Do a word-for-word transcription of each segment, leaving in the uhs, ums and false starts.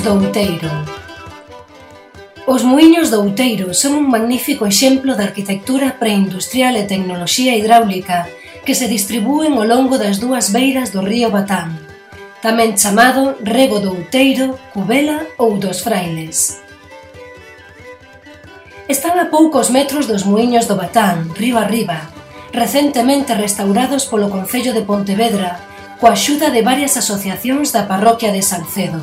do Outeiro. Os muíños do Outeiro son un magnífico exemplo de arquitectura preindustrial e tecnoloxía hidráulica que se distribúen ao longo das dúas beiras do río Batán, tamén chamado Rego do Outeiro, Cubela ou dos Frailes. Están a poucos metros dos muíños do Batán, río arriba, recentemente restaurados polo Concello de Pontevedra, coa axuda de varias asociacións da parroquia de Salcedo.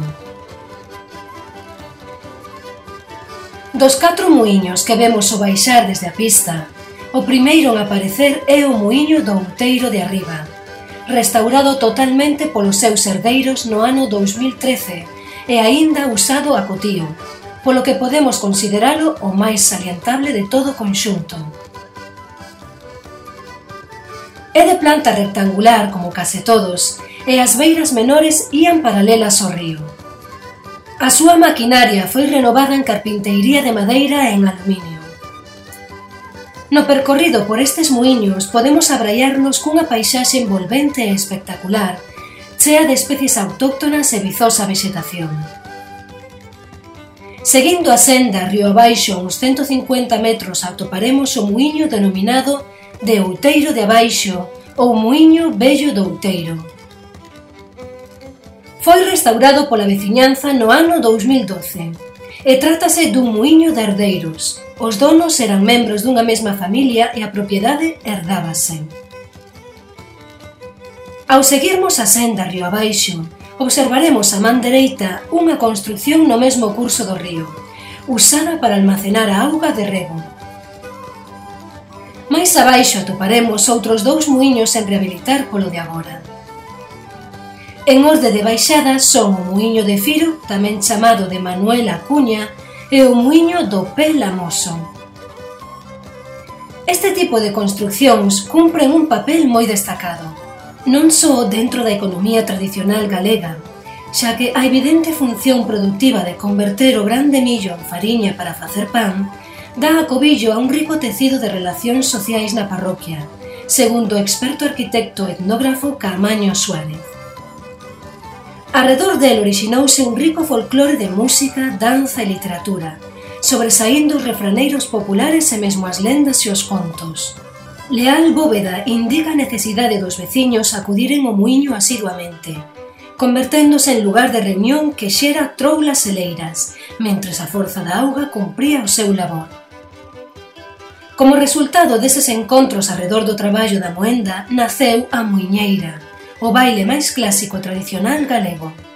Dos catro muíños que vemos ao baixar desde a pista, o primeiro en aparecer é o muíño do Outeiro de Arriba, restaurado totalmente polos seus herdeiros no ano dous mil trece e aínda usado a cotío, polo que podemos consideralo o máis salientable de todo o conxunto. É de planta rectangular como case todos e as beiras menores ían paralelas ao río. A súa maquinaria foi renovada en carpinteiría de madeira e en aluminio. No percorrido por estes muíños podemos abraiarnos cunha paisaxe envolvente e espectacular, chea de especies autóctonas e vizosa vexetación. Seguindo a senda río abaixo uns ciento cincuenta metros atoparemos o muíño denominado de Outeiro de Abaixo ou Muíño Vello do Outeiro. Foi restaurado pola veciñanza no ano dous mil doce e trátase dun muíño de herdeiros. Os donos eran membros dunha mesma familia e a propiedade herdábase. Ao seguirmos a senda río abaixo, observaremos a man dereita unha construción no mesmo curso do río, usada para almacenar a auga de rego. Mais abaixo atoparemos outros dous muíños en rehabilitar polo de agora. En orde de baixada son o muíño de Firo, tamén chamado de Manuel Acuña, e o muíño do Pé Lamoso. Este tipo de construcións cumpren un papel moi destacado, non só dentro da economía tradicional galega, xa que a evidente función productiva de converter o grande millo en fariña para facer pan dá acobillo a un rico tecido de relacións sociais na parroquia, segundo o experto arquitecto etnógrafo Caamaño Suárez. Arredor del orixinouse un rico folclore de música, danza e literatura, sobresaindo os refraneiros populares e mesmo as lendas e os contos. Leal Bóveda indica a necesidade dos veciños acudiren ao muíño asiduamente, converténdose en lugar de reunión que xera troulas e leiras, mentres a forza da auga cumpría o seu labor. Como resultado deses encontros arredor do traballo da moenda, naceu a muiñeira, o baile máis clásico tradicional galego.